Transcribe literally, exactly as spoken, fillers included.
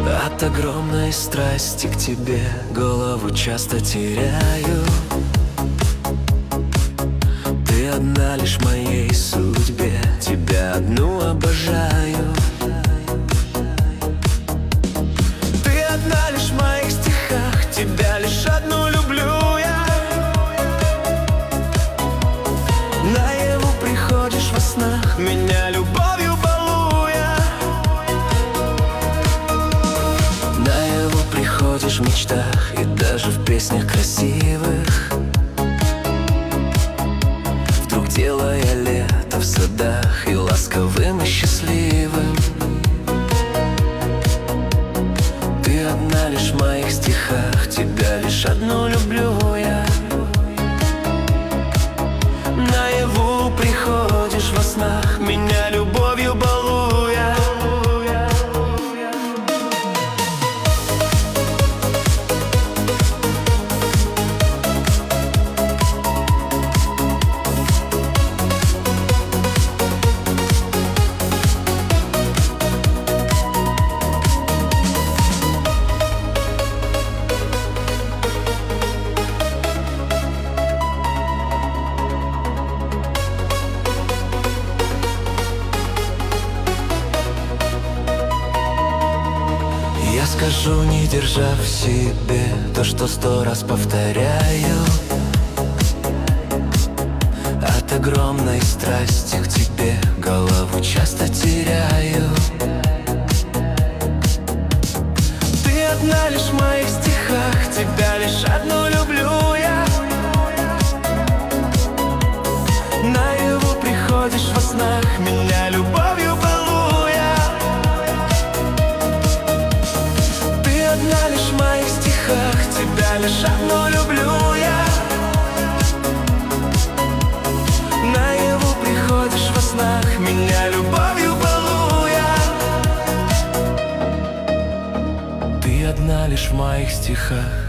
От огромной страсти к тебе голову часто теряю. Ты одна лишь в моей судьбе, тебя одну обожаю. Ты одна лишь в моих стихах, тебя лишь одну люблю я. Наяву приходишь во снах, меня любовью балуя. Наяву приходишь в мечтах и даже в песнях красивых, вдруг делая лето в садах и ласковым и счастливым. Ты одна лишь в моих стихах, тебя лишь одну люблю я. Наяву приходишь во снах, меня любовью балуя. Я скажу, не держа в себе то, что сто раз повторяю. От огромной страсти к тебе голову часто теряю. Ты одна лишь в моих стихах, тебя лишь одну люблю я. Наяву приходишь во снах, меня любовью балуя. Ты одна лишь в моих стихах, тебя лишь одну люблю я. Наяву приходишь во снах, меня любовью балуя. Ты одна лишь в моих стихах,